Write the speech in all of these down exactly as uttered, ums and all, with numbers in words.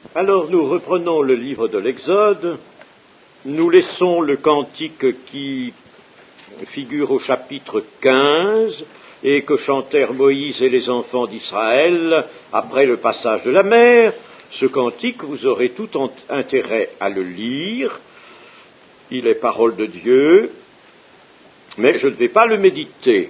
Alors nous reprenons le livre de l'Exode, nous laissons le cantique qui figure au chapitre quinze et que chantèrent Moïse et les enfants d'Israël après le passage de la mer. Ce cantique, vous aurez tout intérêt à le lire, il est parole de Dieu, mais je ne vais pas le méditer.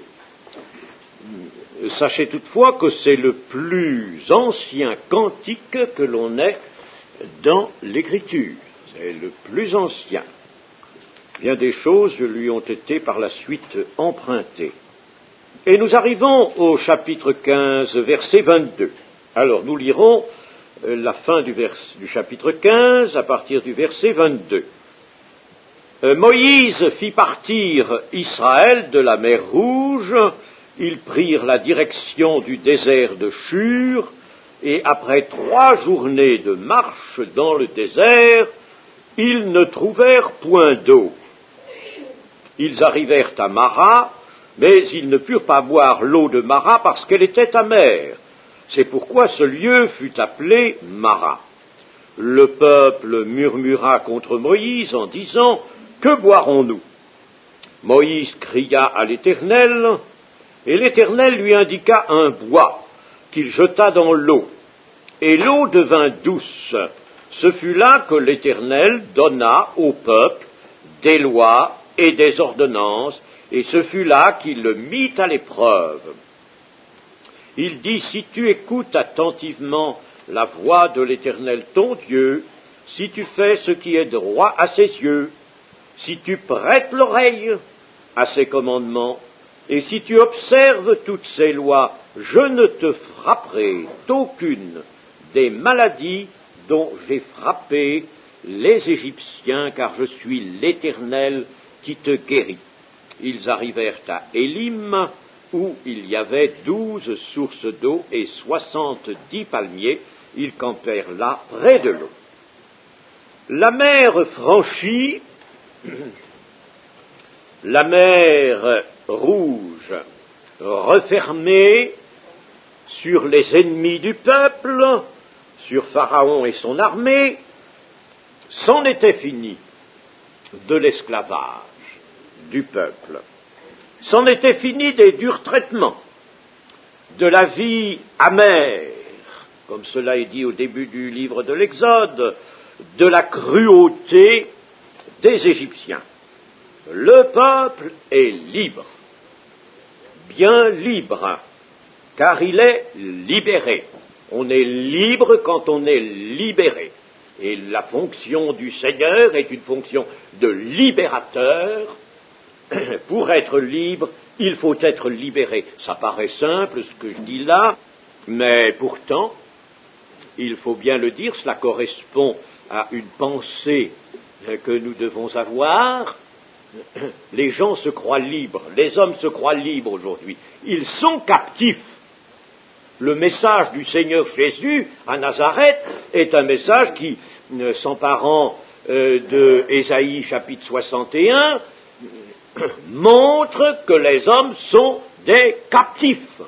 Sachez toutefois que c'est le plus ancien cantique que l'on ait dans l'Écriture. C'est le plus ancien. Bien des choses lui ont été par la suite empruntées. Et nous arrivons au chapitre quinze, verset vingt-deux. Alors nous lirons la fin du, vers, du chapitre quinze à partir du verset vingt-deux. Euh, Moïse fit partir Israël de la mer Rouge. Ils prirent la direction du désert de Shur, et après trois journées de marche dans le désert, ils ne trouvèrent point d'eau. Ils arrivèrent à Mara, mais ils ne purent pas boire l'eau de Mara parce qu'elle était amère. C'est pourquoi ce lieu fut appelé Mara. Le peuple murmura contre Moïse en disant « Que boirons-nous » Moïse cria à l'Éternel, et l'Éternel lui indiqua un bois qu'il jeta dans l'eau, et l'eau devint douce. Ce fut là que l'Éternel donna au peuple des lois et des ordonnances, et ce fut là qu'il le mit à l'épreuve. Il dit, si tu écoutes attentivement la voix de l'Éternel ton Dieu, si tu fais ce qui est droit à ses yeux, si tu prêtes l'oreille à ses commandements, et si tu observes toutes ces lois, je ne te frapperai d'aucune des maladies dont j'ai frappé les Égyptiens, car je suis l'Éternel qui te guérit. Ils arrivèrent à Élim, où il y avait douze sources d'eau et soixante-dix palmiers. Ils campèrent là, près de l'eau. La mer franchie, la mer Rouge, refermée sur les ennemis du peuple, sur Pharaon et son armée, c'en était fini de l'esclavage du peuple. C'en était fini des durs traitements, de la vie amère, comme cela est dit au début du livre de l'Exode, de la cruauté des Égyptiens. Le peuple est libre, bien libre, car il est libéré. On est libre quand on est libéré. Et la fonction du Seigneur est une fonction de libérateur. Pour être libre, il faut être libéré. Ça paraît simple ce que je dis là, mais pourtant, il faut bien le dire, cela correspond à une pensée que nous devons avoir. Les gens se croient libres, les hommes se croient libres aujourd'hui. Ils sont captifs. Le message du Seigneur Jésus à Nazareth est un message qui, s'emparant euh, de Ésaïe chapitre soixante et un, montre que les hommes sont des captifs.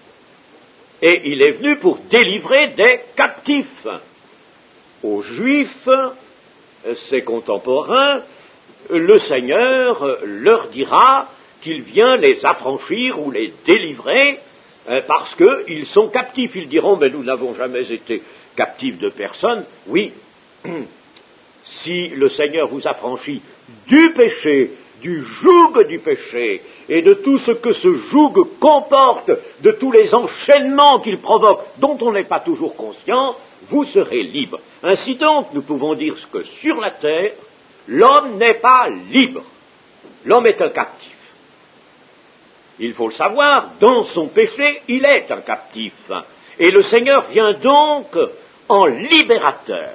Et il est venu pour délivrer des captifs. Aux Juifs, ses contemporains, le Seigneur leur dira qu'il vient les affranchir ou les délivrer parce qu'ils sont captifs. Ils diront, mais nous n'avons jamais été captifs de personne. Oui, si le Seigneur vous affranchit du péché, du joug du péché, et de tout ce que ce joug comporte, de tous les enchaînements qu'il provoque, dont on n'est pas toujours conscient, vous serez libre. Ainsi donc, nous pouvons dire que sur la terre, l'homme n'est pas libre. L'homme est un captif. Il faut le savoir, dans son péché, il est un captif. Et le Seigneur vient donc en libérateur.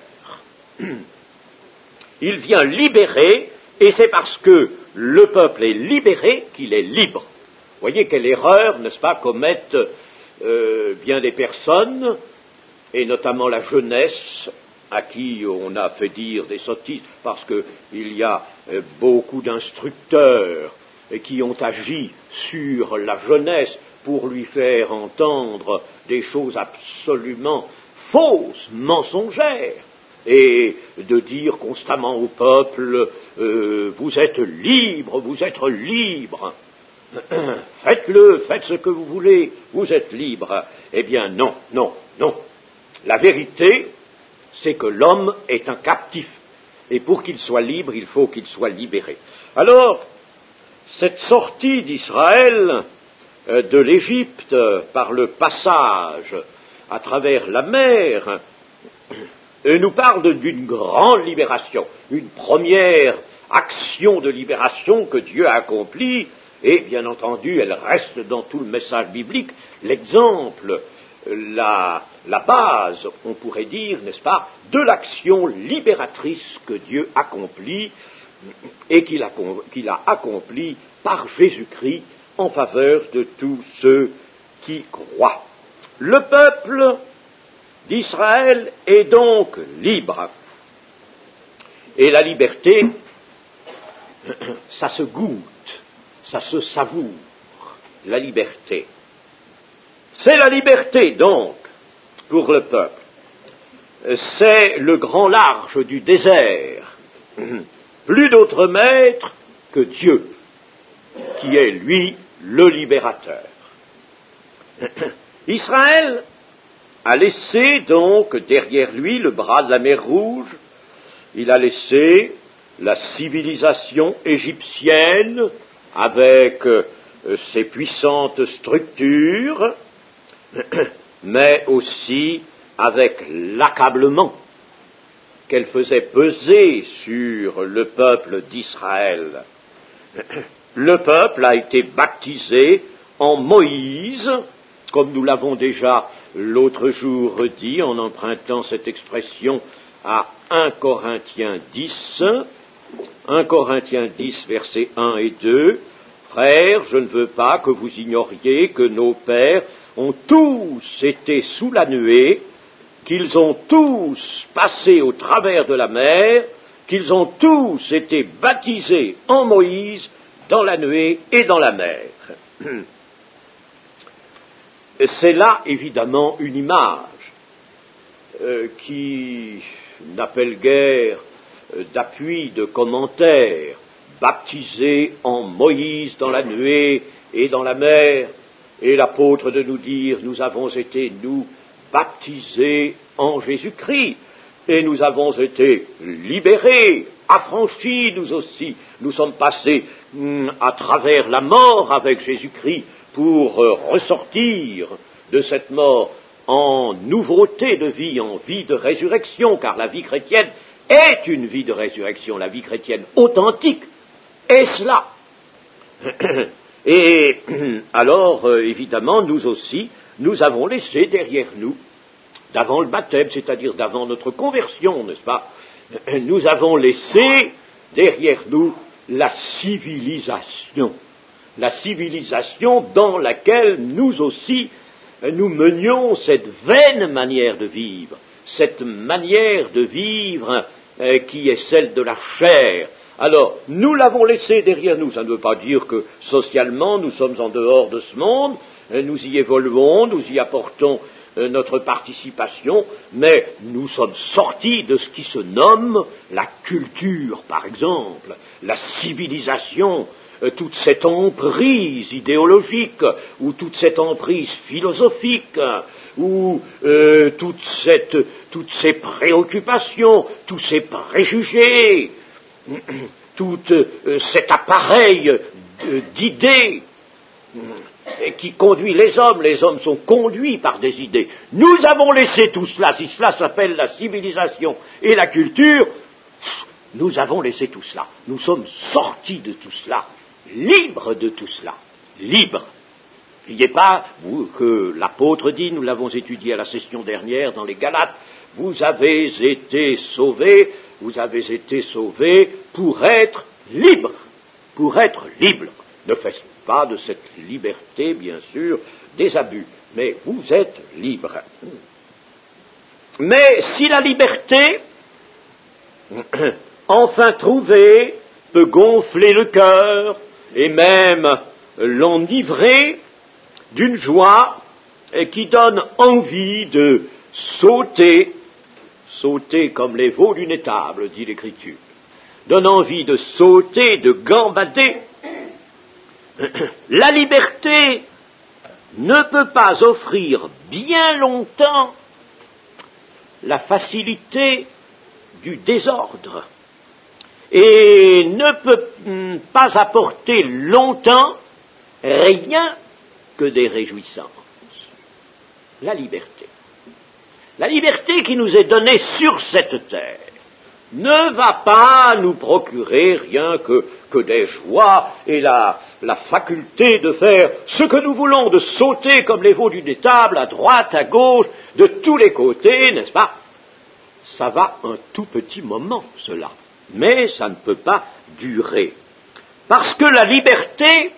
Il vient libérer, et c'est parce que le peuple est libéré qu'il est libre. Vous voyez quelle erreur, n'est-ce pas, commettent euh, bien des personnes, et notamment la jeunesse, à qui on a fait dire des sottises, parce qu'il y a euh, beaucoup d'instructeurs qui ont agi sur la jeunesse pour lui faire entendre des choses absolument fausse, mensongère, et de dire constamment au peuple euh, « vous êtes libre, vous êtes libre, faites-le, faites ce que vous voulez, vous êtes libre ». Eh bien non, non, non. La vérité, c'est que l'homme est un captif, et pour qu'il soit libre, il faut qu'il soit libéré. Alors, cette sortie d'Israël euh, de l'Égypte par le passage à travers la mer euh, nous parle d'une grande libération, une première action de libération que Dieu a accomplie, et bien entendu, elle reste dans tout le message biblique l'exemple, la, la base, on pourrait dire, n'est-ce pas, de l'action libératrice que Dieu accomplit et qu'il a, qu'il a accomplie par Jésus-Christ en faveur de tous ceux qui croient. Le peuple d'Israël est donc libre. Et la liberté, ça se goûte, ça se savoure, la liberté. C'est la liberté, donc, pour le peuple. C'est le grand large du désert. Plus d'autre maître que Dieu, qui est, lui, le libérateur. Israël a laissé, donc, derrière lui, le bras de la mer Rouge. Il a laissé la civilisation égyptienne avec euh, ses puissantes structures, mais aussi avec l'accablement qu'elle faisait peser sur le peuple d'Israël. Le peuple a été baptisé en Moïse, comme nous l'avons déjà l'autre jour dit, en empruntant cette expression à un Corinthiens dix, un Corinthiens dix, versets un et deux, « Frères, je ne veux pas que vous ignoriez que nos pères ont tous été sous la nuée, qu'ils ont tous passé au travers de la mer, qu'ils ont tous été baptisés en Moïse dans la nuée et dans la mer. » C'est là, évidemment, une image euh, qui n'appelle guère euh, d'appui, de commentaire. Baptisé en Moïse dans la nuée et dans la mer, et l'apôtre de nous dire, nous avons été, nous, baptisés en Jésus-Christ, et nous avons été libérés, affranchis, nous aussi, nous sommes passés hum, à travers la mort avec Jésus-Christ pour euh, ressortir de cette mort en nouveauté de vie, en vie de résurrection, car la vie chrétienne est une vie de résurrection, la vie chrétienne authentique est cela. Et alors, euh, évidemment, nous aussi, nous avons laissé derrière nous, d'avant le baptême, c'est-à-dire d'avant notre conversion, n'est-ce pas, nous avons laissé derrière nous la civilisation, la civilisation dans laquelle nous aussi, nous menions cette vaine manière de vivre, cette manière de vivre euh, qui est celle de la chair. Alors, nous l'avons laissé derrière nous, ça ne veut pas dire que socialement nous sommes en dehors de ce monde, nous y évoluons, nous y apportons euh, notre participation, mais nous sommes sortis de ce qui se nomme la culture, par exemple, la civilisation, euh, toute cette emprise idéologique, ou toute cette emprise philosophique, ou euh, toute cette, toutes ces préoccupations, tous ces préjugés, tout euh, cet appareil euh, d'idées euh, qui conduit les hommes, les hommes sont conduits par des idées. Nous avons laissé tout cela, si cela s'appelle la civilisation et la culture, nous avons laissé tout cela. Nous sommes sortis de tout cela, libres de tout cela, libres. N'oubliez pas vous, que l'apôtre dit, nous l'avons étudié à la session dernière dans les Galates, vous avez été sauvés, vous avez été sauvés pour être libres, pour être libres. Ne faites pas de cette liberté, bien sûr, des abus, mais vous êtes libres. Mais si la liberté, enfin trouvée, peut gonfler le cœur et même l'enivrer d'une joie qui donne envie de sauter, sauter comme les veaux d'une étable, dit l'Écriture, donne envie de sauter, de gambader. La liberté ne peut pas offrir bien longtemps la facilité du désordre et ne peut pas apporter longtemps rien que des réjouissances. La liberté. La liberté qui nous est donnée sur cette terre ne va pas nous procurer rien que, que des joies et la, la faculté de faire ce que nous voulons, de sauter comme les veaux d'une étable, à droite, à gauche, de tous les côtés, n'est-ce pas? Ça va un tout petit moment, cela, mais ça ne peut pas durer. Parce que la liberté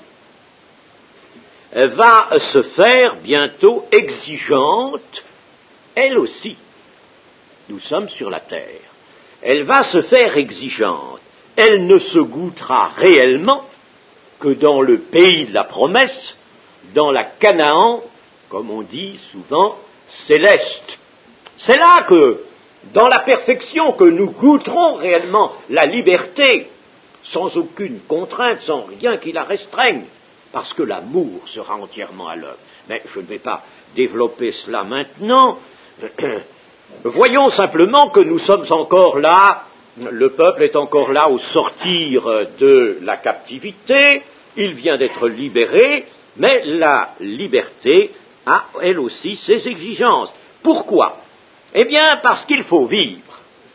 va se faire bientôt exigeante, elle aussi. Nous sommes sur la terre. Elle va se faire exigeante. Elle ne se goûtera réellement que dans le pays de la promesse, dans la Canaan, comme on dit souvent, céleste. C'est là que, dans la perfection, que nous goûterons réellement la liberté, sans aucune contrainte, sans rien qui la restreigne, parce que l'amour sera entièrement à l'œuvre. Mais je ne vais pas développer cela maintenant. Voyons simplement que nous sommes encore là, le peuple est encore là au sortir de la captivité, il vient d'être libéré, mais la liberté a elle aussi ses exigences. Pourquoi? Eh bien parce qu'il faut vivre,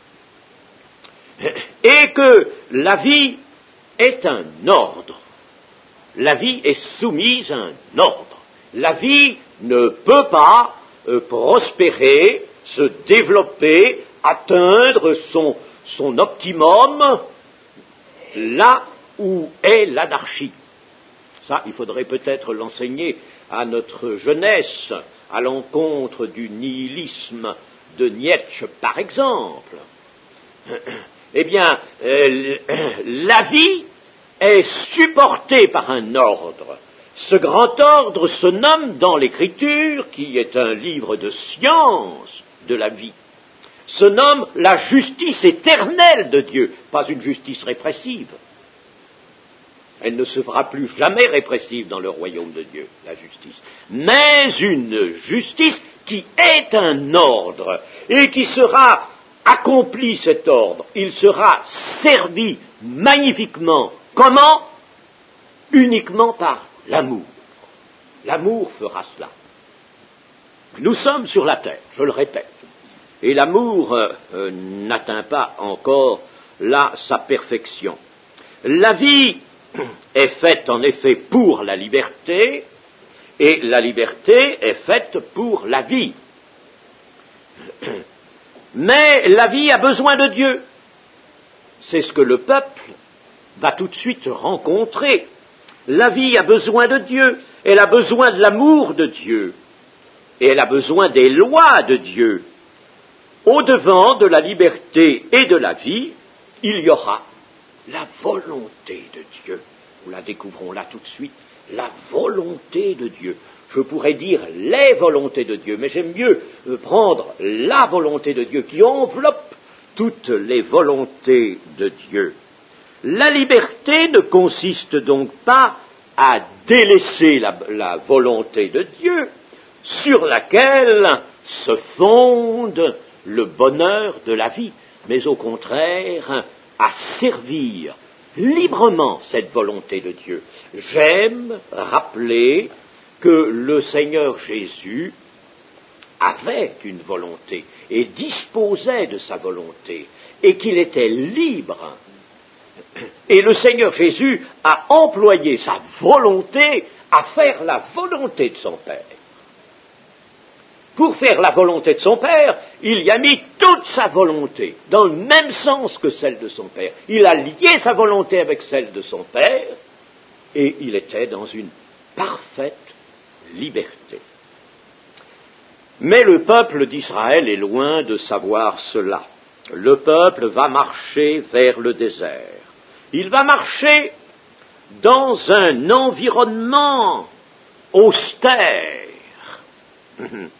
et que la vie est un ordre. La vie est soumise à un ordre. La vie ne peut pas euh, prospérer, se développer, atteindre son, son optimum là où est l'anarchie. Ça, il faudrait peut-être l'enseigner à notre jeunesse, à l'encontre du nihilisme de Nietzsche, par exemple. Eh bien, euh, la vie est supportée par un ordre. Ce grand ordre se nomme dans l'Écriture, qui est un livre de science de la vie, se nomme la justice éternelle de Dieu, pas une justice répressive. Elle ne se fera plus jamais répressive dans le royaume de Dieu, la justice, mais une justice qui est un ordre et qui sera accompli, cet ordre. Il sera servi magnifiquement. Comment? Uniquement par l'amour. L'amour fera cela. Nous sommes sur la terre, je le répète, et l'amour euh, euh, n'atteint pas encore là sa perfection. La vie est faite en effet pour la liberté, et la liberté est faite pour la vie. Mais la vie a besoin de Dieu. C'est ce que le peuple va tout de suite rencontrer. La vie a besoin de Dieu, elle a besoin de l'amour de Dieu, et elle a besoin des lois de Dieu. Au-devant de la liberté et de la vie, il y aura la volonté de Dieu. Nous la découvrons là tout de suite, la volonté de Dieu. Je pourrais dire les volontés de Dieu, mais j'aime mieux prendre la volonté de Dieu qui enveloppe toutes les volontés de Dieu. La liberté ne consiste donc pas à délaisser la, la volonté de Dieu sur laquelle se fonde le bonheur de la vie, mais au contraire à servir librement cette volonté de Dieu. J'aime rappeler que le Seigneur Jésus avait une volonté et disposait de sa volonté et qu'il était libre. Et le Seigneur Jésus a employé sa volonté à faire la volonté de son Père. Pour faire la volonté de son Père, il y a mis toute sa volonté, dans le même sens que celle de son Père. Il a lié sa volonté avec celle de son Père, et il était dans une parfaite liberté. Mais le peuple d'Israël est loin de savoir cela. Le peuple va marcher vers le désert. Il va marcher dans un environnement austère.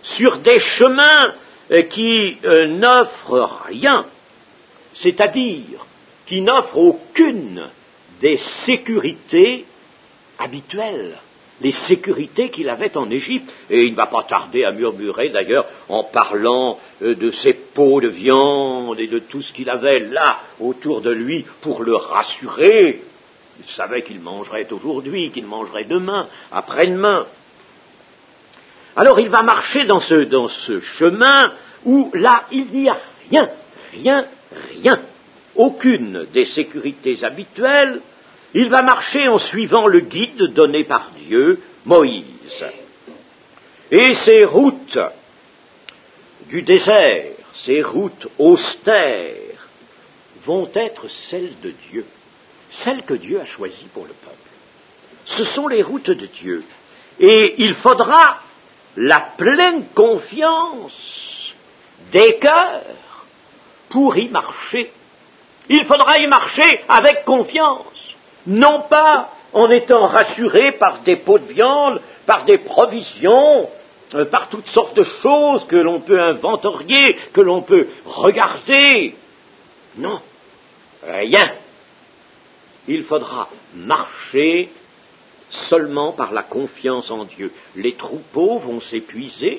sur des chemins qui euh, n'offrent rien, c'est-à-dire qui n'offrent aucune des sécurités habituelles, les sécurités qu'il avait en Égypte. Et il ne va pas tarder à murmurer, d'ailleurs, en parlant euh, de ses pots de viande et de tout ce qu'il avait là autour de lui pour le rassurer. Il savait qu'il mangerait aujourd'hui, qu'il mangerait demain, après-demain. Alors il va marcher dans ce, dans ce chemin où là il n'y a rien, rien, rien, aucune des sécurités habituelles. Il va marcher en suivant le guide donné par Dieu, Moïse. Et ces routes du désert, ces routes austères, vont être celles de Dieu, celles que Dieu a choisies pour le peuple. Ce sont les routes de Dieu. Et il faudra la pleine confiance des cœurs pour y marcher. Il faudra y marcher avec confiance, non pas en étant rassuré par des pots de viande, par des provisions, euh, par toutes sortes de choses que l'on peut inventorier, que l'on peut regarder. Non, rien. Il faudra marcher seulement par la confiance en Dieu. Les troupeaux vont s'épuiser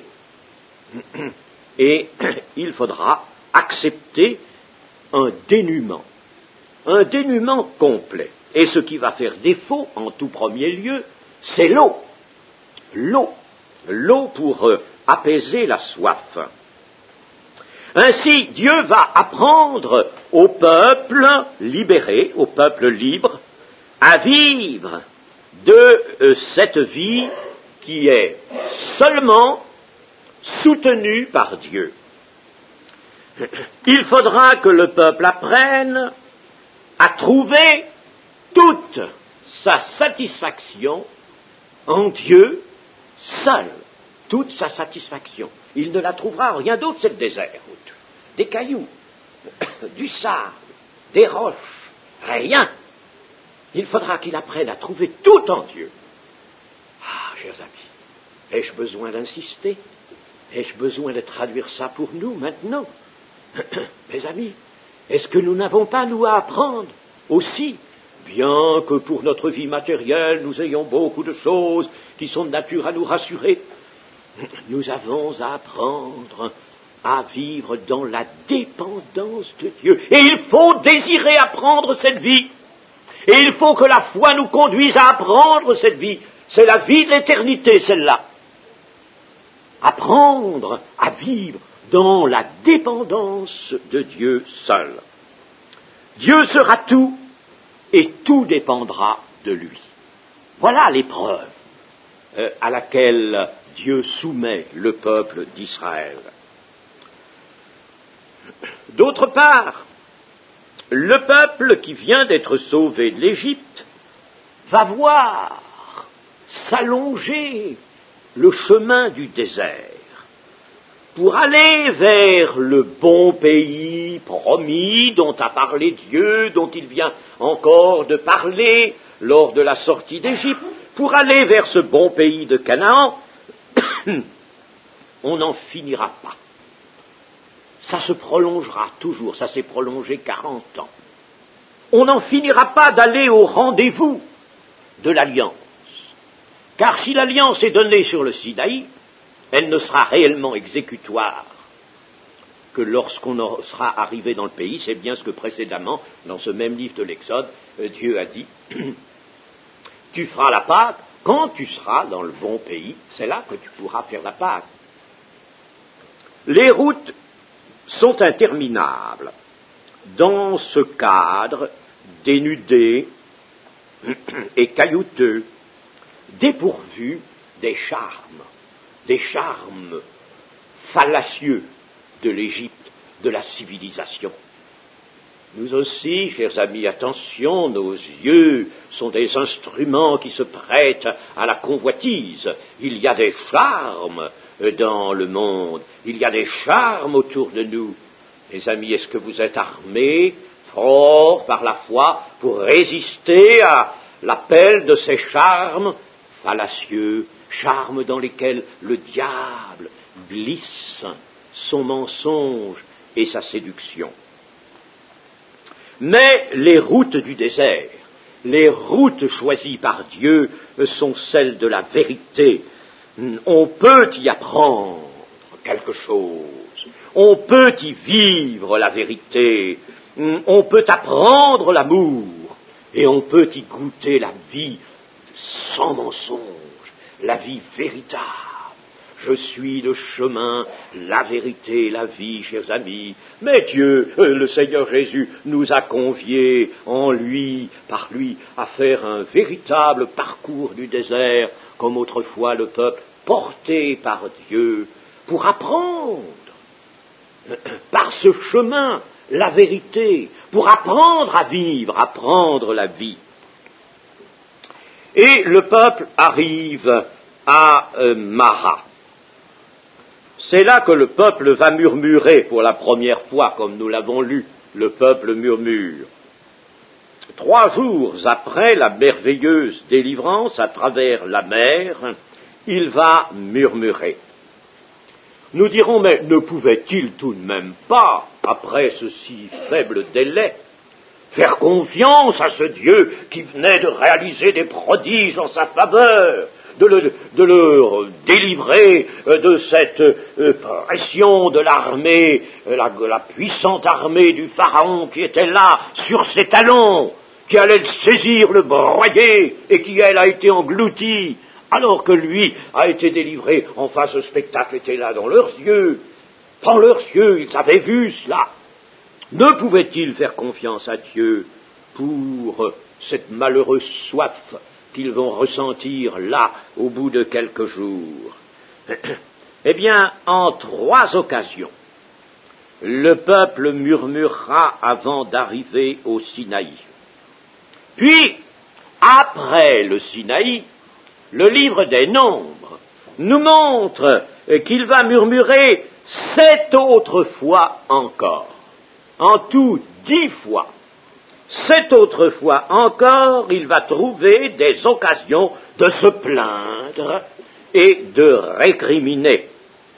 et il faudra accepter un dénuement, un dénuement complet. Et ce qui va faire défaut, en tout premier lieu, c'est l'eau. L'eau. L'eau pour euh, apaiser la soif. Ainsi, Dieu va apprendre au peuple libéré, au peuple libre, à vivre de euh, cette vie qui est seulement soutenue par Dieu. Il faudra que le peuple apprenne à trouver toute sa satisfaction en Dieu seul, toute sa satisfaction. Il ne la trouvera en rien d'autre, c'est le désert. Des cailloux, du sable, des roches, rien. Il faudra qu'il apprenne à trouver tout en Dieu. Ah, chers amis, ai-je besoin d'insister? Ai-je besoin de traduire ça pour nous maintenant? Mes amis, est-ce que nous n'avons pas, nous, à apprendre aussi, bien que pour notre vie matérielle, nous ayons beaucoup de choses qui sont de nature à nous rassurer, nous avons à apprendre à vivre dans la dépendance de Dieu. Et il faut désirer apprendre cette vie. Et il faut que la foi nous conduise à apprendre cette vie. C'est la vie de l'éternité, celle-là. Apprendre à vivre dans la dépendance de Dieu seul. Dieu sera tout, et tout dépendra de lui. Voilà l'épreuve euh, à laquelle Dieu soumet le peuple d'Israël. D'autre part, le peuple qui vient d'être sauvé de l'Égypte va voir s'allonger le chemin du désert pour aller vers le bon pays promis dont a parlé Dieu, dont il vient encore de parler lors de la sortie d'Égypte. Pour aller vers ce bon pays de Canaan, on n'en finira pas. Ça se prolongera toujours, ça s'est prolongé quarante ans. On n'en finira pas d'aller au rendez-vous de l'alliance. Car si l'alliance est donnée sur le Sinaï, elle ne sera réellement exécutoire que lorsqu'on sera arrivé dans le pays. C'est bien ce que précédemment, dans ce même livre de l'Exode, Dieu a dit, tu feras la Pâque quand tu seras dans le bon pays, c'est là que tu pourras faire la Pâque. Les routes sont interminables dans ce cadre dénudé et caillouteux, dépourvu des charmes, des charmes fallacieux de l'Égypte, de la civilisation. Nous aussi, chers amis, attention, nos yeux sont des instruments qui se prêtent à la convoitise. Il y a des charmes dans le monde, il y a des charmes autour de nous. Mes amis, est-ce que vous êtes armés, forts par la foi, pour résister à l'appel de ces charmes fallacieux, charmes dans lesquels le diable glisse son mensonge et sa séduction. Mais les routes du désert, les routes choisies par Dieu sont celles de la vérité. On peut y apprendre quelque chose, on peut y vivre la vérité, on peut apprendre l'amour et on peut y goûter la vie sans mensonge, la vie véritable. Je suis le chemin, la vérité, la vie, chers amis. Mais Dieu, euh, le Seigneur Jésus, nous a conviés en lui, par lui, à faire un véritable parcours du désert, comme autrefois le peuple porté par Dieu, pour apprendre par ce chemin la vérité, pour apprendre à vivre, apprendre la vie. Et le peuple arrive à euh, Mara. C'est là que le peuple va murmurer pour la première fois, comme nous l'avons lu, le peuple murmure. Trois jours après la merveilleuse délivrance à travers la mer, il va murmurer. Nous dirons, mais ne pouvait-il tout de même pas, après ce si faible délai, faire confiance à ce Dieu qui venait de réaliser des prodiges en sa faveur, de le, de le délivrer de cette euh, pression de l'armée, la, la puissante armée du Pharaon qui était là, sur ses talons, qui allait le saisir, le broyer, et qui, elle, a été engloutie, alors que lui a été délivré. Enfin, ce spectacle était là dans leurs yeux. Dans leurs yeux, ils avaient vu cela. Ne pouvait-il faire confiance à Dieu pour cette malheureuse soif qu'ils vont ressentir là, au bout de quelques jours? Eh bien, en trois occasions, le peuple murmurera avant d'arriver au Sinaï. Puis, après le Sinaï, le livre des Nombres nous montre qu'il va murmurer sept autres fois encore. En tout, dix fois. Sept autres fois encore, il va trouver des occasions de se plaindre et de récriminer.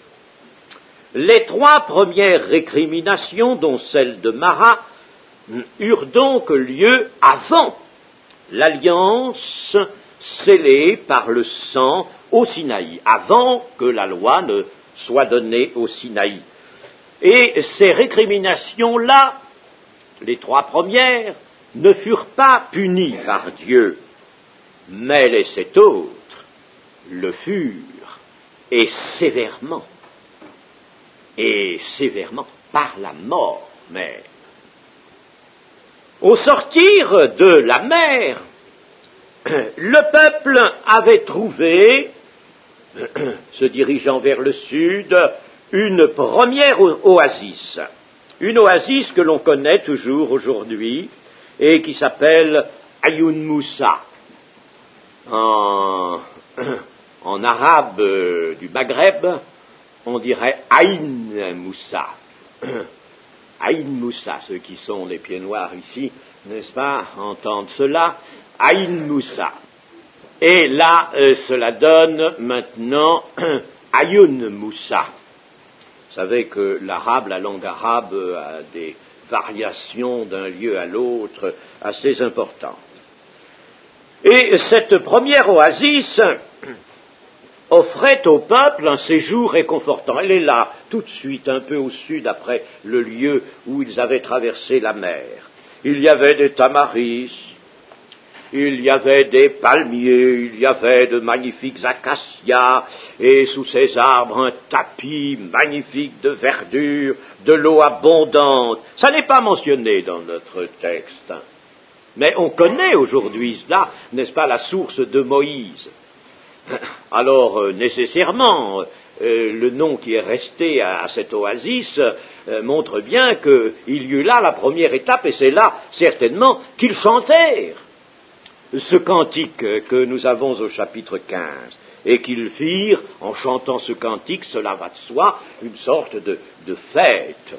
Les trois premières récriminations, dont celle de Mara, eurent donc lieu avant l'alliance scellée par le sang au Sinaï, avant que la loi ne soit donnée au Sinaï. Et ces récriminations-là, les trois premières, ne furent pas punies par Dieu, mais les sept autres le furent, et sévèrement, et sévèrement, par la mort même. Au sortir de la mer, le peuple avait trouvé, se dirigeant vers le sud, une première oasis, une oasis que l'on connaît toujours aujourd'hui et qui s'appelle Ayoun Moussa. En, en arabe euh, du Maghreb, on dirait Aïn Moussa. Aïn Moussa, ceux qui sont les pieds noirs ici, n'est-ce pas, entendent cela, Aïn Moussa. Et là, euh, cela donne maintenant Ayoun Moussa. Vous savez que l'arabe, la langue arabe, a des variations d'un lieu à l'autre assez importantes. Et cette première oasis offrait au peuple un séjour réconfortant. Elle est là, tout de suite, un peu au sud, après le lieu où ils avaient traversé la mer. Il y avait des tamaris, il y avait des palmiers, il y avait de magnifiques acacias, et sous ces arbres un tapis magnifique de verdure, de l'eau abondante. Ça n'est pas mentionné dans notre texte. Mais on connaît aujourd'hui cela, n'est-ce pas, la source de Moïse. Alors, euh, nécessairement, euh, le nom qui est resté à, à cette oasis euh, montre bien qu'il y eut là la première étape, et c'est là, certainement, qu'ils chantèrent ce cantique que nous avons au chapitre quinze, et qu'ils firent, en chantant ce cantique, cela va de soi, une sorte de, de fête.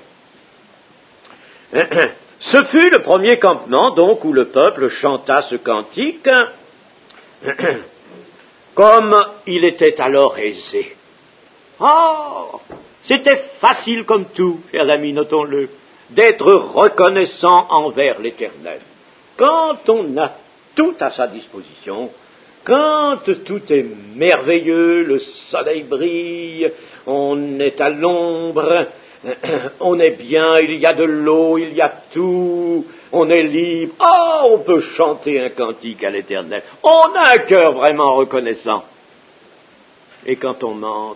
Ce fut le premier campement, donc, où le peuple chanta ce cantique, comme il était alors aisé Oh, c'était facile comme tout, chers amis, notons-le, d'être reconnaissant envers l'Éternel. Quand on a tout à sa disposition, quand tout est merveilleux, le soleil brille, on est à l'ombre, on est bien, il y a de l'eau, il y a tout, on est libre, oh, on peut chanter un cantique à l'Éternel, on a un cœur vraiment reconnaissant. Et quand on manque,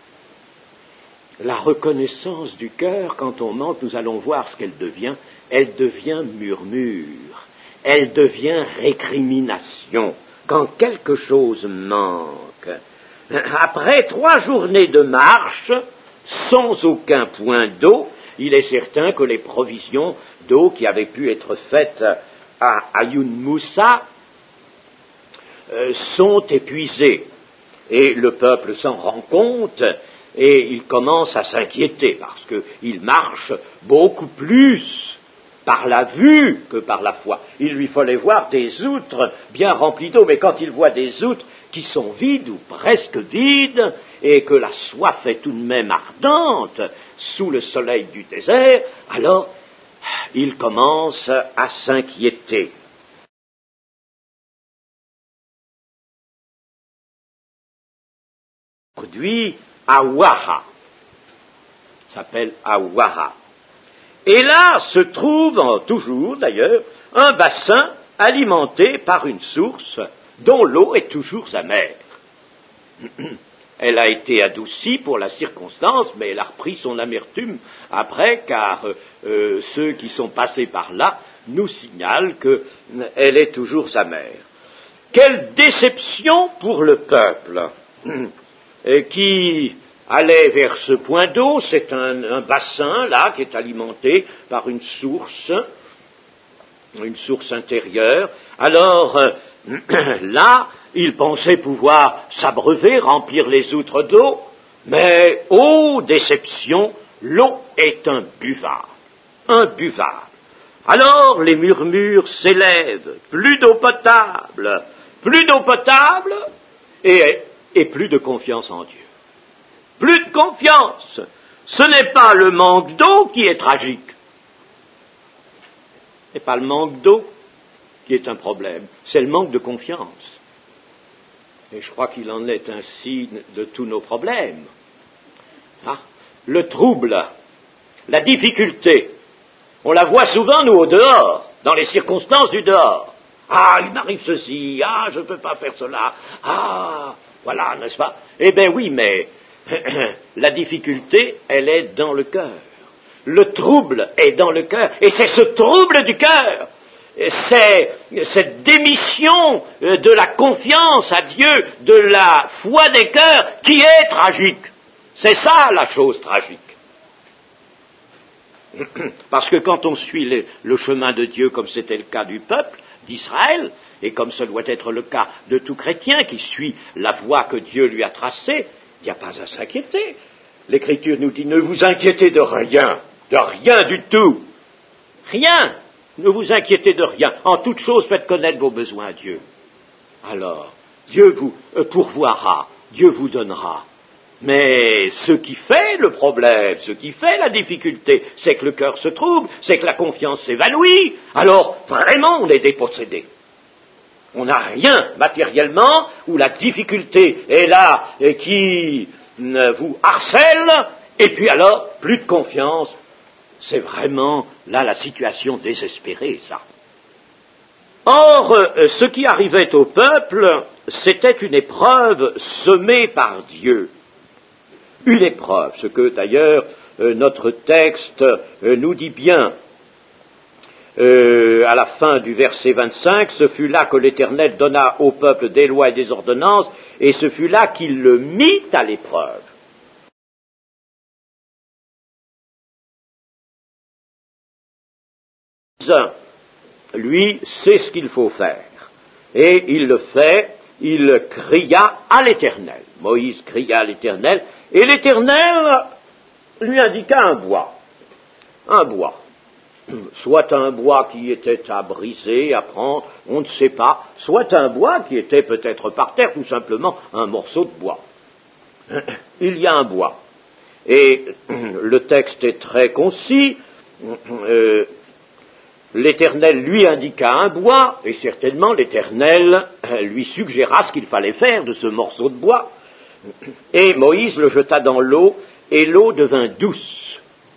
la reconnaissance du cœur, quand on manque, nous allons voir ce qu'elle devient, elle devient murmure, elle devient récrimination. Quand quelque chose manque, après trois journées de marche, sans aucun point d'eau, il est certain que les provisions d'eau qui avaient pu être faites à Ayoun Moussa euh, sont épuisées. Et le peuple s'en rend compte et il commence à s'inquiéter parce qu'il marche beaucoup plus par la vue que par la foi. Il lui fallait voir des outres bien remplies d'eau, mais quand il voit des outres qui sont vides ou presque vides, et que la soif est tout de même ardente sous le soleil du désert, alors il commence à s'inquiéter. Aujourd'hui, Awaha, s'appelle Awaha. Et là se trouve, toujours d'ailleurs, un bassin alimenté par une source dont l'eau est toujours amère. Elle a été adoucie pour la circonstance, mais elle a repris son amertume après, car euh, ceux qui sont passés par là nous signalent qu'elle est toujours amère. Quelle déception pour le peuple qui allait vers ce point d'eau, c'est un, un bassin là qui est alimenté par une source, une source intérieure. Alors euh, là, il pensait pouvoir s'abreuver, remplir les outres d'eau, mais ô déception, l'eau est un buvard, un buvard. Alors les murmures s'élèvent, plus d'eau potable, plus d'eau potable et, et plus de confiance en Dieu. Plus de confiance. Ce n'est pas le manque d'eau qui est tragique. Ce n'est pas le manque d'eau qui est un problème, c'est le manque de confiance. Et je crois qu'il en est ainsi de tous nos problèmes. Ah, le trouble, la difficulté, on la voit souvent, nous, au dehors, dans les circonstances du dehors. Ah, il m'arrive ceci, ah, je ne peux pas faire cela, ah, voilà, n'est-ce pas? Eh bien oui, mais la difficulté, elle est dans le cœur. Le trouble est dans le cœur, et c'est ce trouble du cœur, c'est cette démission de la confiance à Dieu, de la foi des cœurs, qui est tragique. C'est ça la chose tragique. Parce que quand on suit le, le chemin de Dieu, comme c'était le cas du peuple d'Israël, et comme ce doit être le cas de tout chrétien qui suit la voie que Dieu lui a tracée, il n'y a pas à s'inquiéter. L'Écriture nous dit, ne vous inquiétez de rien, de rien du tout. Rien. Ne vous inquiétez de rien. En toute chose, faites connaître vos besoins à Dieu. Alors, Dieu vous euh, pourvoira, Dieu vous donnera. Mais ce qui fait le problème, ce qui fait la difficulté, c'est que le cœur se trouble, c'est que la confiance s'évanouit. Alors, vraiment, on est dépossédé. On n'a rien matériellement, où la difficulté est là et qui euh, vous harcèle, et puis alors, plus de confiance. C'est vraiment, là, la situation désespérée, ça. Or, euh, ce qui arrivait au peuple, c'était une épreuve semée par Dieu. Une épreuve, ce que d'ailleurs euh, notre texte euh, nous dit bien. Euh, à la fin du verset vingt-cinq, ce fut là que l'Éternel donna au peuple des lois et des ordonnances, et ce fut là qu'il le mit à l'épreuve. Lui sait ce qu'il faut faire, et il le fait, il cria à l'Éternel. Moïse cria à l'Éternel, et l'Éternel lui indiqua un bois, un bois, soit un bois qui était à briser, à prendre, on ne sait pas, soit un bois qui était peut-être par terre, tout simplement un morceau de bois. il y a un bois. Et le texte est très concis. Euh, L'Éternel lui indiqua un bois, et certainement l'Éternel lui suggéra ce qu'il fallait faire de ce morceau de bois. Et Moïse le jeta dans l'eau, et l'eau devint douce.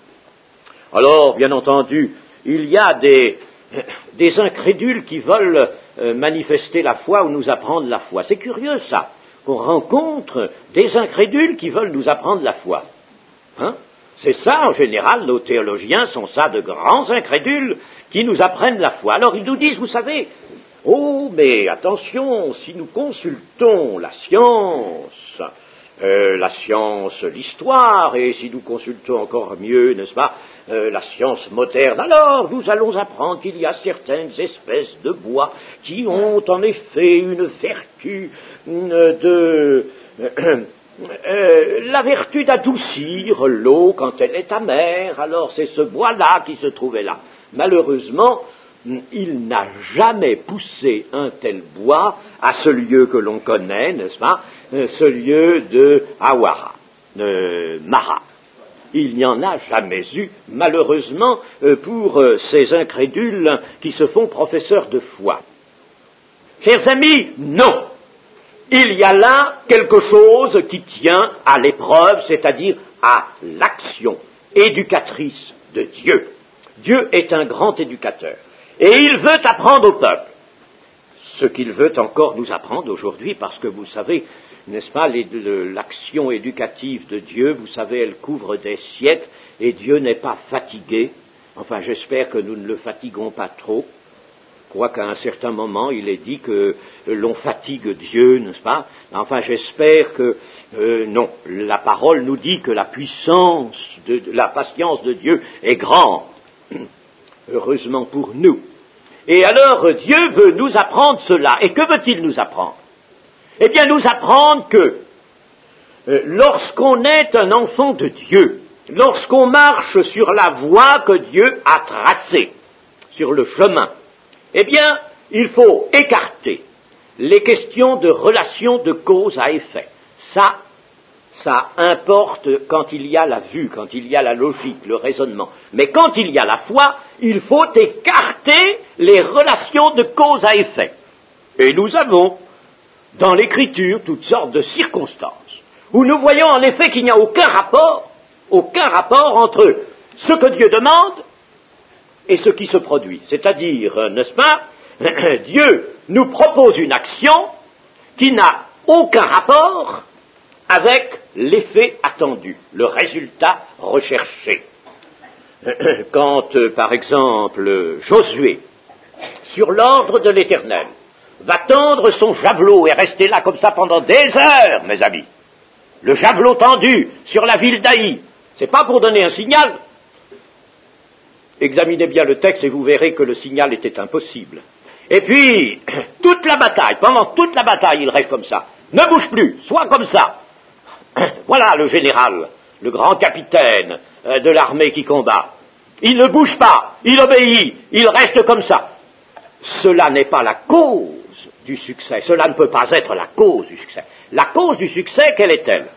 Alors, bien entendu, il y a des, des incrédules qui veulent euh, manifester la foi ou nous apprendre la foi. C'est curieux, ça, qu'on rencontre des incrédules qui veulent nous apprendre la foi. Hein? C'est ça, en général, nos théologiens sont ça, de grands incrédules qui nous apprennent la foi. Alors ils nous disent, vous savez, oh, mais attention, si nous consultons la science, euh, la science, l'histoire, et si nous consultons encore mieux, n'est-ce pas, euh, la science moderne, alors nous allons apprendre qu'il y a certaines espèces de bois qui ont en effet une vertu euh, de... Euh, Euh, la vertu d'adoucir l'eau quand elle est amère, alors c'est ce bois-là qui se trouvait là. Malheureusement, il n'a jamais poussé un tel bois à ce lieu que l'on connaît, n'est-ce pas, ce lieu de Hawara, de Mara. Il n'y en a jamais eu, malheureusement, pour ces incrédules qui se font professeurs de foi. Chers amis, non! Il y a là quelque chose qui tient à l'épreuve, c'est-à-dire à l'action éducatrice de Dieu. Dieu est un grand éducateur. Et il veut apprendre au peuple ce qu'il veut encore nous apprendre aujourd'hui, parce que vous savez, n'est-ce pas, les, le, l'action éducative de Dieu, vous savez, elle couvre des siècles, et Dieu n'est pas fatigué. Enfin, j'espère que nous ne le fatiguons pas trop. Je crois qu'à un certain moment, il est dit que l'on fatigue Dieu, n'est-ce pas? Enfin, j'espère que, euh, non, la parole nous dit que la puissance, de, de la patience de Dieu est grande, heureusement pour nous. Et alors, Dieu veut nous apprendre cela. Et que veut-il nous apprendre? Eh bien, nous apprendre que euh, lorsqu'on est un enfant de Dieu, lorsqu'on marche sur la voie que Dieu a tracée, sur le chemin, eh bien, il faut écarter les questions de relation de cause à effet. Ça, ça importe quand il y a la vue, quand il y a la logique, le raisonnement. Mais quand il y a la foi, il faut écarter les relations de cause à effet. Et nous avons, dans l'Écriture, toutes sortes de circonstances, où nous voyons en effet qu'il n'y a aucun rapport, aucun rapport entre ce que Dieu demande et ce qui se produit. C'est-à-dire, n'est-ce pas, Dieu nous propose une action qui n'a aucun rapport avec l'effet attendu, le résultat recherché. Quand, par exemple, Josué, sur l'ordre de l'Éternel, va tendre son javelot et rester là comme ça pendant des heures, mes amis, le javelot tendu sur la ville d'Aï, c'est pas pour donner un signal. Examinez bien le texte et vous verrez que le signal était impossible. Et puis, toute la bataille, pendant toute la bataille, il reste comme ça. Ne bouge plus, sois comme ça. Voilà le général, le grand capitaine de l'armée qui combat. Il ne bouge pas, il obéit, il reste comme ça. Cela n'est pas la cause du succès, cela ne peut pas être la cause du succès. La cause du succès, quelle est-elle?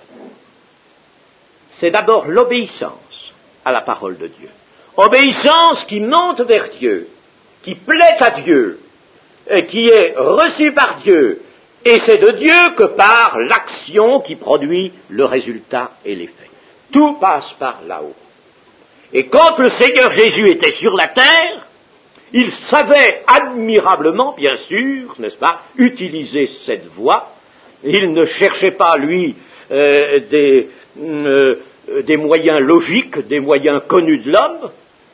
C'est d'abord l'obéissance à la parole de Dieu. Obéissance qui monte vers Dieu, qui plaît à Dieu, et qui est reçue par Dieu, et c'est de Dieu que part l'action qui produit le résultat et l'effet. Tout passe par là-haut. Et quand le Seigneur Jésus était sur la terre, il savait admirablement, bien sûr, n'est-ce pas, utiliser cette voie. Il ne cherchait pas, lui, euh, des, euh, des moyens logiques, des moyens connus de l'homme.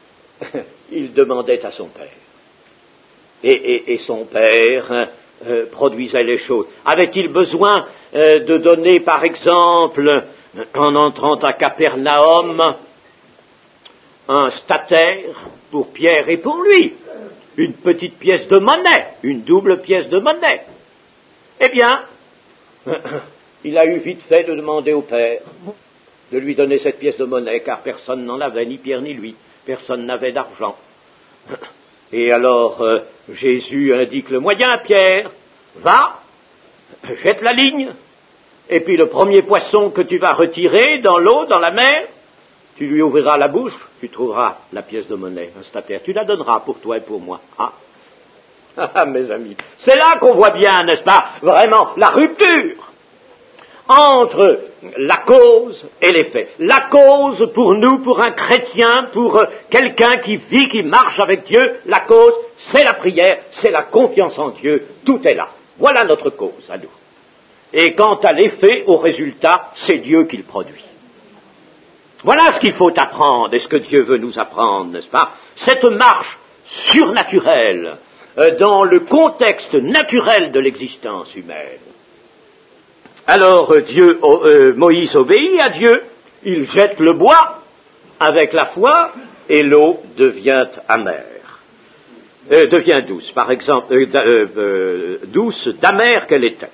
Il demandait à son Père. Et, et, et son Père euh, produisait les choses. Avait-il besoin euh, de donner, par exemple, en entrant à Capernaum, un statère pour Pierre et pour lui, une petite pièce de monnaie, une double pièce de monnaie? Eh bien, il a eu vite fait de demander au Père de lui donner cette pièce de monnaie, car personne n'en avait, ni Pierre ni lui. Personne n'avait d'argent. Et alors, euh, Jésus indique le moyen à Pierre. Va, jette la ligne, Et puis le premier poisson que tu vas retirer dans l'eau, dans la mer, tu lui ouvriras la bouche, tu trouveras la pièce de monnaie, un statère. Tu la donneras pour toi et pour moi. Ah, ah mes amis, c'est là qu'on voit bien, n'est-ce pas, vraiment, la rupture entre la cause et l'effet. La cause pour nous, pour un chrétien, pour euh, quelqu'un qui vit, qui marche avec Dieu, la cause, c'est la prière, c'est la confiance en Dieu, tout est là. Voilà notre cause à nous. Et quant à l'effet, au résultat, c'est Dieu qui le produit. Voilà ce qu'il faut apprendre, et ce que Dieu veut nous apprendre, n'est-ce pas? Cette marche surnaturelle euh, dans le contexte naturel de l'existence humaine. Alors euh, Dieu, euh, Moïse obéit à Dieu, il jette le bois avec la foi, et l'eau devient amère, euh, devient douce, par exemple, euh, euh, euh, douce d'amère qu'elle était.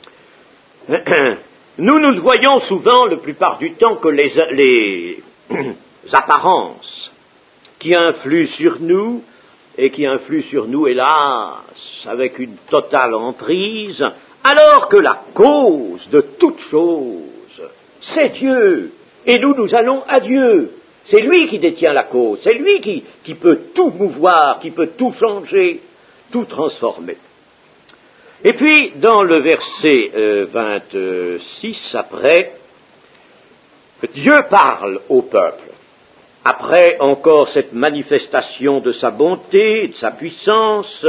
Nous, nous voyons souvent, la plupart du temps, que les, les apparences qui influent sur nous, et qui influent sur nous, hélas, avec une totale emprise, alors que la cause de toute chose, c'est Dieu. Et nous, nous allons à Dieu. C'est lui qui détient la cause, c'est lui qui, qui peut tout mouvoir, qui peut tout changer, tout transformer. Et puis, dans le verset euh, vingt-six, après, Dieu parle au peuple. Après encore cette manifestation de sa bonté, de sa puissance,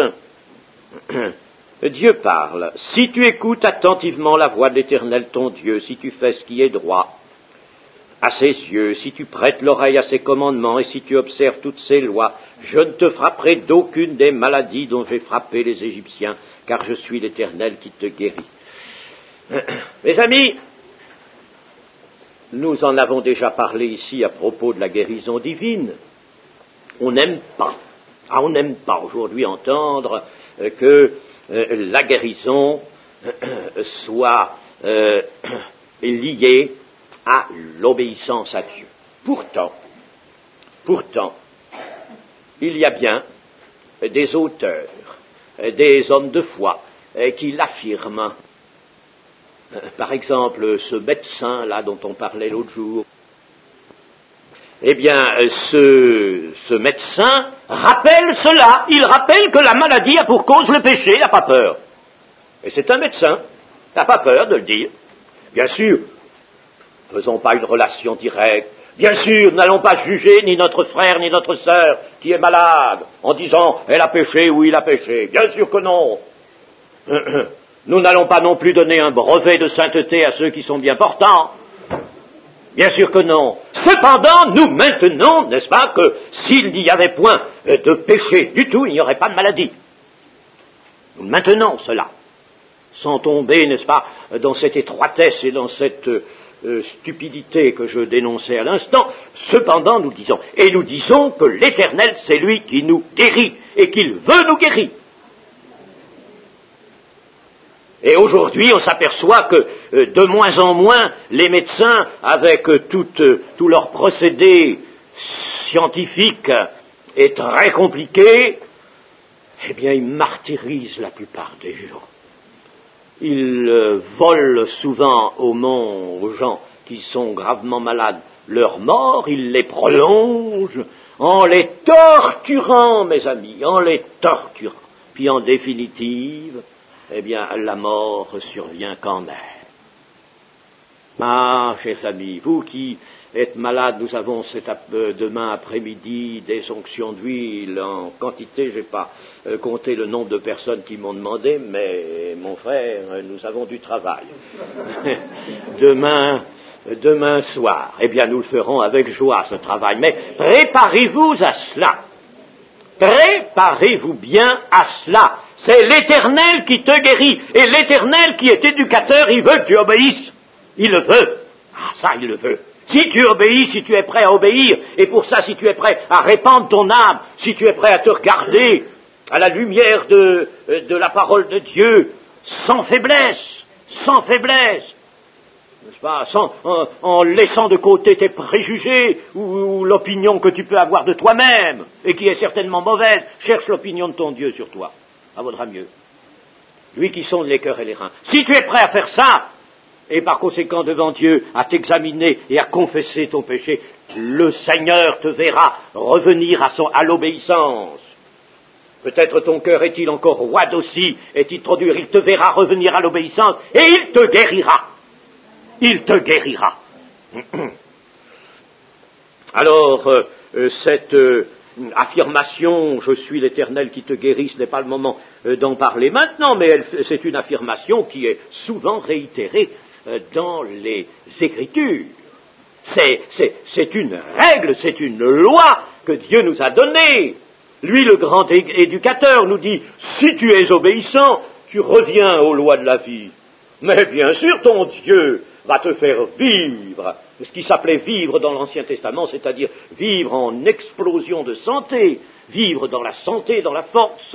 Dieu parle. Si tu écoutes attentivement la voix de l'Éternel ton Dieu, si tu fais ce qui est droit à ses yeux, si tu prêtes l'oreille à ses commandements et si tu observes toutes ses lois, je ne te frapperai d'aucune des maladies dont j'ai frappé les Égyptiens, car je suis l'Éternel qui te guérit. Mes amis, nous en avons déjà parlé ici à propos de la guérison divine. On n'aime pas, ah, on n'aime pas aujourd'hui entendre euh, que euh, la guérison euh, soit euh, liée à l'obéissance à Dieu. Pourtant, pourtant, il y a bien des auteurs, des hommes de foi qui l'affirment. Par exemple, ce médecin-là dont on parlait l'autre jour, eh bien, ce, ce médecin rappelle cela. Il rappelle que la maladie a pour cause le péché, il n'a pas peur. Et c'est un médecin, il n'a pas peur de le dire. Bien sûr, ne faisons pas une relation directe. Bien sûr, n'allons pas juger ni notre frère ni notre sœur qui est malade en disant « elle a péché » ou « il a péché ». Bien sûr que non. Nous n'allons pas non plus donner un brevet de sainteté à ceux qui sont bien portants. Bien sûr que non. Cependant, nous maintenons, n'est-ce pas, que s'il n'y avait point de péché du tout, il n'y aurait pas de maladie. Nous maintenons cela, sans tomber, n'est-ce pas, dans cette étroitesse et dans cette euh, stupidité que je dénonçais à l'instant. Cependant, nous disons, et nous disons que l'Éternel, c'est lui qui nous guérit, et qu'il veut nous guérir. Et aujourd'hui, on s'aperçoit que euh, de moins en moins, les médecins, avec euh, tout, euh, tout leur procédé scientifique et très compliqué, eh bien, ils martyrisent la plupart des gens. Ils euh, volent souvent au monde, aux gens qui sont gravement malades, leur mort, ils les prolongent en les torturant, mes amis, en les torturant. Puis en définitive, eh bien, la mort survient quand même. Ah, chers amis, vous qui êtes malades, nous avons cet ap- euh, demain après-midi des onctions d'huile en quantité. Je n'ai pas euh, compté le nombre de personnes qui m'ont demandé, mais mon frère, nous avons du travail. demain, demain soir, eh bien, nous le ferons avec joie, ce travail. Mais préparez-vous à cela. Préparez-vous bien à cela. C'est l'Éternel qui te guérit. Et l'Éternel qui est éducateur, il veut que tu obéisses. Il le veut. Ah, ça, il le veut. Si tu obéis, si tu es prêt à obéir, et pour ça, si tu es prêt à répandre ton âme, si tu es prêt à te regarder à la lumière de, de la parole de Dieu, sans faiblesse, sans faiblesse, n'est-ce pas, sans, en, en laissant de côté tes préjugés ou, ou l'opinion que tu peux avoir de toi-même, et qui est certainement mauvaise, cherche l'opinion de ton Dieu sur toi. Ça vaudra mieux. Lui qui sonde les cœurs et les reins. Si tu es prêt à faire ça, et par conséquent devant Dieu à t'examiner et à confesser ton péché, le Seigneur te verra revenir à, son, à l'obéissance. Peut-être ton cœur est-il encore roide aussi, est-il trop dur, il te verra revenir à l'obéissance et il te guérira. Il te guérira. Alors, euh, euh, cette euh, affirmation, je suis l'Éternel qui te guérit, ce n'est pas le moment euh, d'en parler maintenant, mais elle, c'est une affirmation qui est souvent réitérée euh, dans les Écritures. C'est, c'est, c'est une règle, c'est une loi que Dieu nous a donnée. Lui, le grand é- éducateur, nous dit, si tu es obéissant, tu reviens aux lois de la vie. Mais bien sûr, ton Dieu va te faire vivre, ce qui s'appelait vivre dans l'Ancien Testament, c'est-à-dire vivre en explosion de santé, vivre dans la santé, dans la force.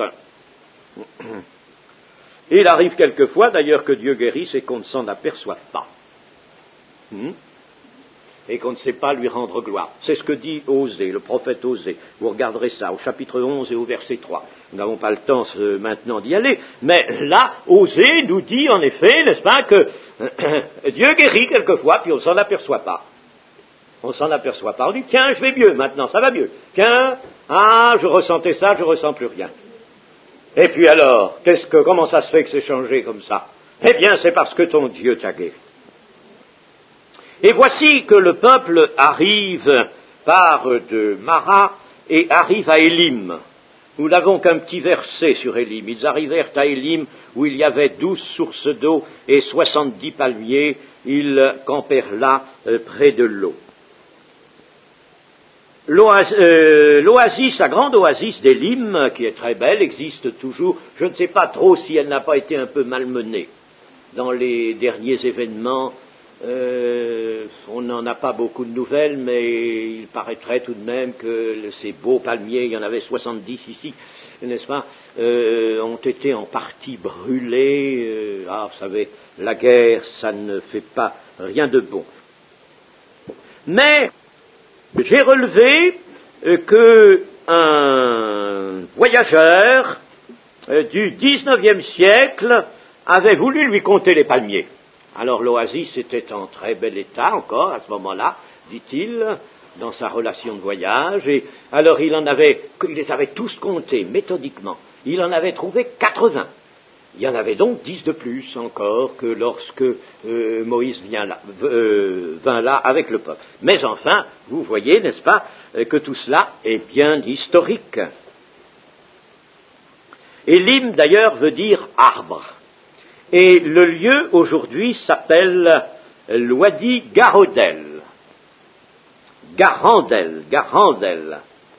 Et il arrive quelquefois, d'ailleurs, que Dieu guérisse et qu'on ne s'en aperçoive pas. Hmm? Et qu'on ne sait pas lui rendre gloire. C'est ce que dit Osée, le prophète Osée. Vous regarderez ça au chapitre onze et au verset trois. Nous n'avons pas le temps euh, maintenant d'y aller, mais là, Osée nous dit en effet, n'est-ce pas, que euh, Dieu guérit quelquefois, puis on ne s'en aperçoit pas. On ne s'en aperçoit pas. On dit, tiens, je vais mieux maintenant, ça va mieux. Tiens, ah, je ressentais ça, je ne ressens plus rien. Et puis alors, qu'est-ce que, comment ça se fait que c'est changé comme ça? Eh bien, c'est parce que ton Dieu t'a guéri. Et voici que le peuple arrive par de Mara et arrive à Élim. Nous n'avons qu'un petit verset sur Élim. Ils arrivèrent à Élim où il y avait douze sources d'eau et soixante-dix palmiers. Ils campèrent là euh, près de l'eau. L'oasis, euh, l'oasis, la grande oasis d'Élim, qui est très belle, existe toujours. Je ne sais pas trop si elle n'a pas été un peu malmenée dans les derniers événements. Euh, on n'en a pas beaucoup de nouvelles, mais il paraîtrait tout de même que ces beaux palmiers, il y en avait soixante-dix ici, n'est-ce pas, euh, ont été en partie brûlés. Euh, ah, vous savez, la guerre, ça ne fait pas rien de bon. Mais j'ai relevé euh, que un voyageur euh, du dix-neuvième siècle avait voulu lui compter les palmiers. Alors l'oasis était en très bel état encore à ce moment-là, dit-il, dans sa relation de voyage, et alors il en avait, il les avait tous comptés méthodiquement. Il en avait trouvé quatre-vingts. Il y en avait donc dix de plus encore que lorsque euh, Moïse vient là, euh, vint là avec le peuple. Mais enfin, vous voyez, n'est-ce pas, que tout cela est bien historique. Élim d'ailleurs veut dire arbre. Et le lieu aujourd'hui s'appelle l'Ouadi Garodel. Garandel, Garandel.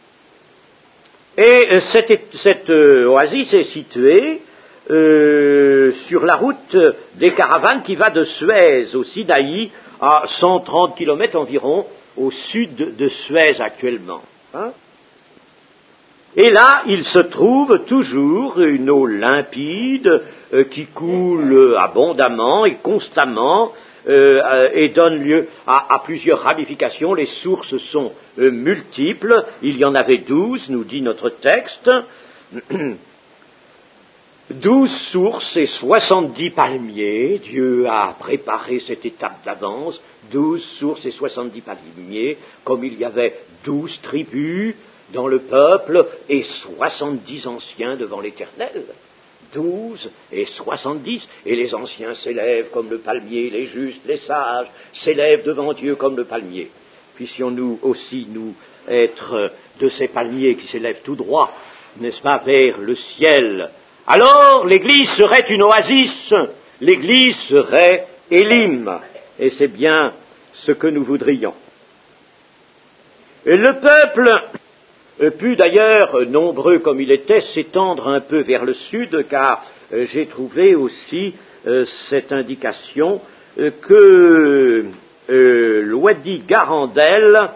Et cette, cette euh, oasis est située euh, sur la route des caravanes qui va de Suez au Sinaï, à cent trente kilomètres environ au sud de Suez actuellement. Hein? Et là, il se trouve toujours une eau limpide euh, qui coule abondamment et constamment euh, et donne lieu à, à plusieurs ramifications. Les sources sont euh, multiples. Il y en avait douze, nous dit notre texte. Douze sources et soixante-dix palmiers. Dieu a préparé cette étape d'avance. Douze sources et soixante-dix palmiers, comme il y avait douze tribus dans le peuple et soixante-dix anciens devant l'Éternel. Douze et soixante-dix, et les anciens s'élèvent comme le palmier, les justes, les sages s'élèvent devant Dieu comme le palmier. Puissions-nous aussi nous être de ces palmiers qui s'élèvent tout droit, n'est-ce pas, vers le ciel. Alors l'Église serait une oasis, l'Église serait Élim, et c'est bien ce que nous voudrions. Et le peuple put d'ailleurs, nombreux comme il était, s'étendre un peu vers le sud, car euh, j'ai trouvé aussi euh, cette indication euh, que euh, l'Ouadi Garandel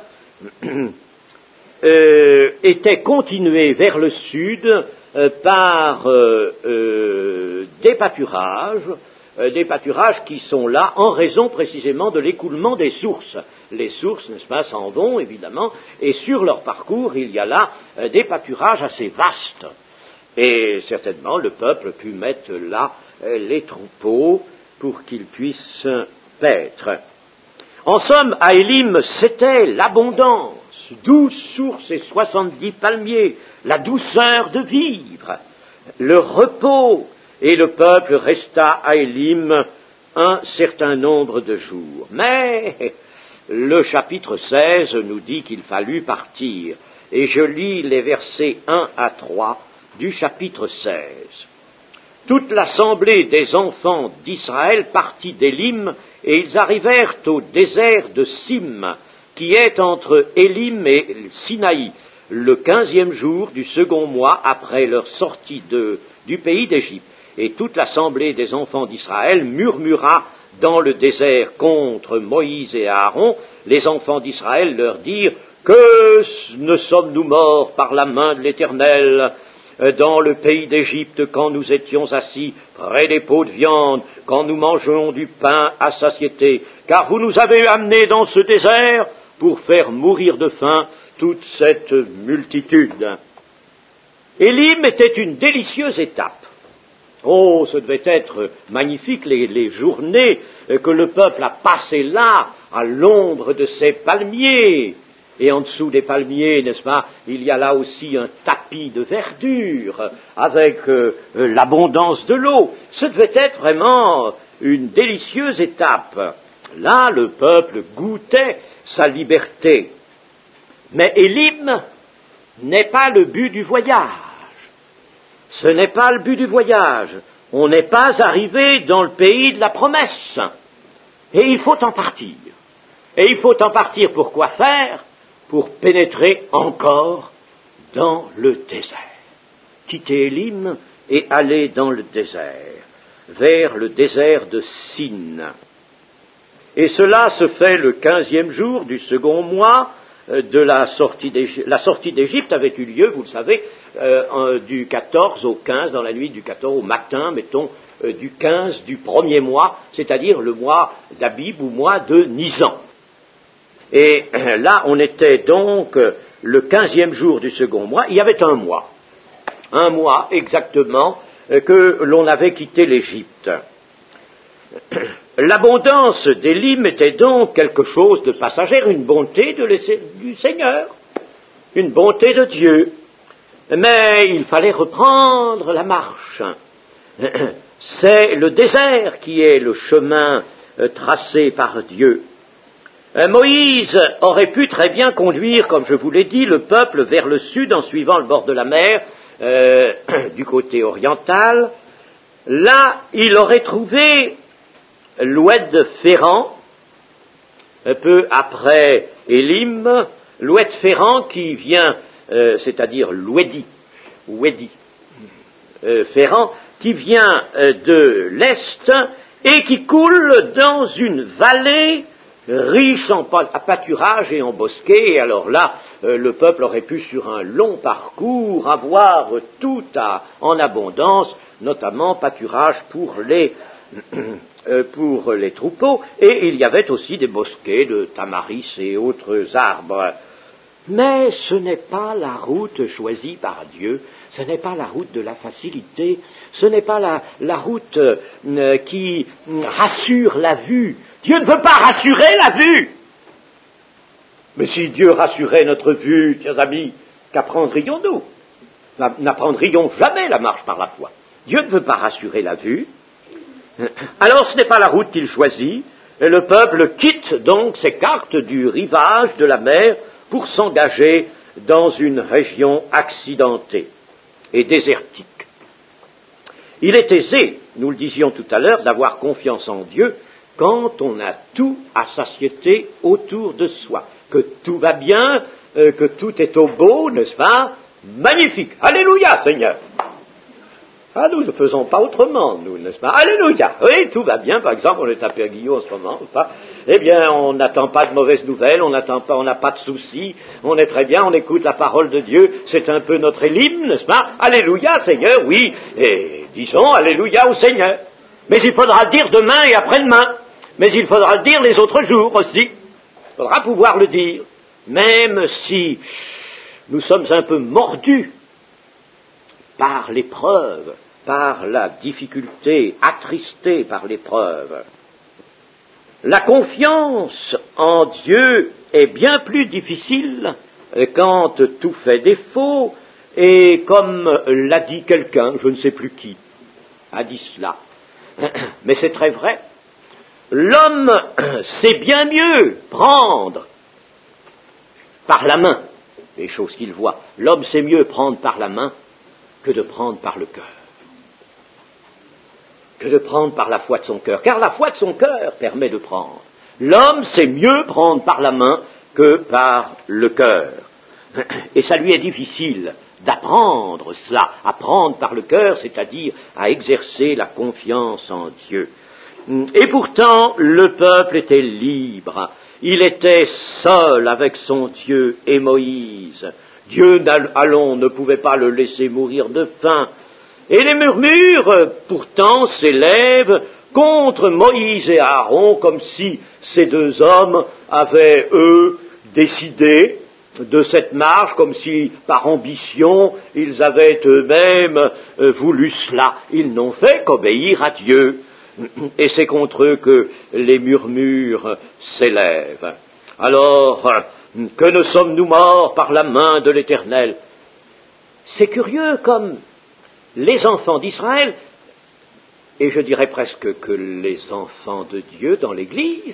euh, était continué vers le sud euh, par euh, euh, des pâturages, euh, des pâturages qui sont là en raison précisément de l'écoulement des sources. Les sources, n'est-ce pas, s'en vont, évidemment, et sur leur parcours, il y a là euh, des pâturages assez vastes. Et certainement, le peuple put mettre là euh, les troupeaux pour qu'ils puissent paître. En somme, à Élim, c'était l'abondance, douze sources et soixante-dix palmiers, la douceur de vivre, le repos, et le peuple resta à Élim un certain nombre de jours. Mais le chapitre seize nous dit qu'il fallut partir, et je lis les versets un à trois du chapitre seize. Toute l'assemblée des enfants d'Israël partit d'Élim, et ils arrivèrent au désert de Sim, qui est entre Élim et Sinaï, le quinzième jour du second mois après leur sortie de, du pays d'Égypte. Et toute l'assemblée des enfants d'Israël murmura dans le désert contre Moïse et Aaron. Les enfants d'Israël leur dirent « Que ne sommes-nous morts par la main de l'Éternel dans le pays d'Égypte quand nous étions assis près des pots de viande, quand nous mangeons du pain à satiété, car vous nous avez amenés dans ce désert pour faire mourir de faim toute cette multitude. » Élim était une délicieuse étape. Oh, ce devait être magnifique, les, les journées que le peuple a passées là, à l'ombre de ces palmiers. Et en dessous des palmiers, n'est-ce pas, il y a là aussi un tapis de verdure, avec euh, l'abondance de l'eau. Ce devait être vraiment une délicieuse étape. Là, le peuple goûtait sa liberté. Mais Élim n'est pas le but du voyage. Ce n'est pas le but du voyage. On n'est pas arrivé dans le pays de la promesse. Et il faut en partir. Et il faut en partir pour quoi faire? Pour pénétrer encore dans le désert. Quitter Élim et aller dans le désert, vers le désert de Sin. Et cela se fait le quinzième jour du second mois de la sortie d'Égypte. La sortie d'Égypte avait eu lieu, vous le savez, euh, du quatorze au quinze, dans la nuit du quatorze au matin, mettons, euh, du quinze du premier mois, c'est-à-dire le mois d'Abib ou mois de Nisan. Et euh, là, on était donc euh, le quinzième jour du second mois. Il y avait un mois, un mois exactement, euh, que l'on avait quitté l'Égypte. L'abondance d'Élim était donc quelque chose de passagère, une bonté de du Seigneur, une bonté de Dieu. Mais il fallait reprendre la marche. C'est le désert qui est le chemin tracé par Dieu. Moïse aurait pu très bien conduire, comme je vous l'ai dit, le peuple vers le sud en suivant le bord de la mer, euh, du côté oriental. Là, il aurait trouvé l'oued Féran, un peu après Élim, l'oued Féran qui vient, euh, c'est-à-dire l'ouedi, ouedi, euh, Féran, qui vient euh, de l'est et qui coule dans une vallée riche en pâturage et en bosquets. Et alors là, euh, le peuple aurait pu sur un long parcours avoir tout à, en abondance, notamment pâturage pour les pour les troupeaux, et il y avait aussi des bosquets de tamaris et autres arbres. Mais ce n'est pas la route choisie par Dieu, ce n'est pas la route de la facilité, ce n'est pas la, la route euh, qui rassure la vue. Dieu ne veut pas rassurer la vue. Mais si Dieu rassurait notre vue, chers amis, qu'apprendrions-nous? N'apprendrions jamais la marche par la foi. Dieu ne veut pas rassurer la vue. Alors ce n'est pas la route qu'il choisit, et le peuple quitte donc, s'écarte du rivage de la mer pour s'engager dans une région accidentée et désertique. Il est aisé, nous le disions tout à l'heure, d'avoir confiance en Dieu quand on a tout à satiété autour de soi, que tout va bien, euh, que tout est au beau, n'est-ce pas? Magnifique! Alléluia, Seigneur! Ah, nous ne faisons pas autrement, nous, n'est-ce pas? Alléluia! Oui, tout va bien. Par exemple, on est à Pérguillot en ce moment, n'est-ce pas? Eh bien, on n'attend pas de mauvaises nouvelles, on n'attend pas, on n'a pas de soucis, on est très bien, on écoute la parole de Dieu, c'est un peu notre Élim, n'est-ce pas? Alléluia, Seigneur, oui, et disons Alléluia au Seigneur. Mais il faudra le dire demain et après-demain, mais il faudra le dire les autres jours aussi. Il faudra pouvoir le dire, même si nous sommes un peu mordus par l'épreuve, par la difficulté, attristé par l'épreuve. La confiance en Dieu est bien plus difficile quand tout fait défaut, et comme l'a dit quelqu'un, je ne sais plus qui, a dit cela, mais c'est très vrai, l'homme sait bien mieux prendre par la main les choses qu'il voit. L'homme sait mieux prendre par la main que de prendre par le cœur, que de prendre par la foi de son cœur, car la foi de son cœur permet de prendre. L'homme sait mieux prendre par la main que par le cœur. Et ça lui est difficile d'apprendre cela, apprendre par le cœur, c'est-à-dire à exercer la confiance en Dieu. Et pourtant, le peuple était libre. Il était seul avec son Dieu et Moïse. Dieu, allons, ne pouvait pas le laisser mourir de faim. Et les murmures, pourtant, s'élèvent contre Moïse et Aaron, comme si ces deux hommes avaient, eux, décidé de cette marche, comme si, par ambition, ils avaient eux-mêmes euh, voulu cela. Ils n'ont fait qu'obéir à Dieu. Et c'est contre eux que les murmures s'élèvent. Alors, que ne sommes-nous morts par la main de l'Éternel? C'est curieux comme les enfants d'Israël, et je dirais presque que les enfants de Dieu dans l'Église,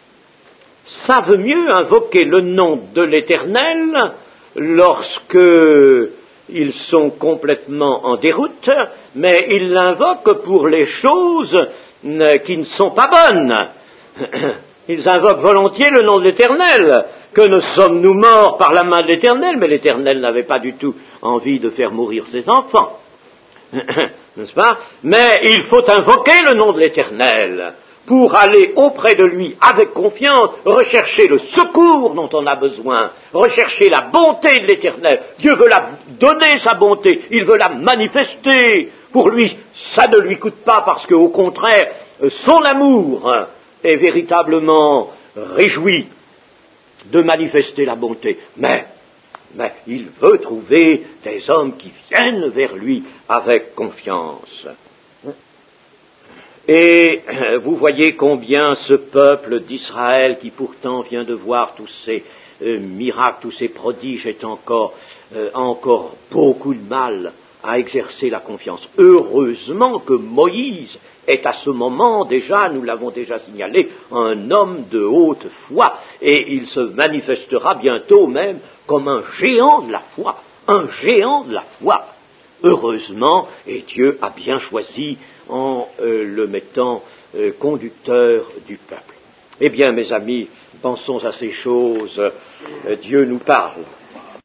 savent mieux invoquer le nom de l'Éternel lorsque ils sont complètement en déroute, mais ils l'invoquent pour les choses qui ne sont pas bonnes. Ils invoquent volontiers le nom de l'Éternel. Que ne sommes-nous morts par la main de l'Éternel? Mais l'Éternel n'avait pas du tout envie de faire mourir ses enfants. N'est-ce pas? Mais il faut invoquer le nom de l'Éternel pour aller auprès de lui avec confiance, rechercher le secours dont on a besoin, rechercher la bonté de l'Éternel. Dieu veut la donner sa bonté, il veut la manifester. Pour lui, ça ne lui coûte pas parce qu'au contraire, son amour est véritablement réjoui de manifester la bonté. Mais, mais il veut trouver des hommes qui viennent vers lui avec confiance. Et vous voyez combien ce peuple d'Israël, qui pourtant vient de voir tous ces euh, miracles, tous ces prodiges, est encore, euh, encore beaucoup de mal à exercer la confiance. Heureusement que Moïse est à ce moment déjà, nous l'avons déjà signalé, un homme de haute foi, et il se manifestera bientôt même comme un géant de la foi, un géant de la foi. Heureusement, et Dieu a bien choisi en euh, le mettant euh, conducteur du peuple. Eh bien, mes amis, pensons à ces choses, euh, Dieu nous parle.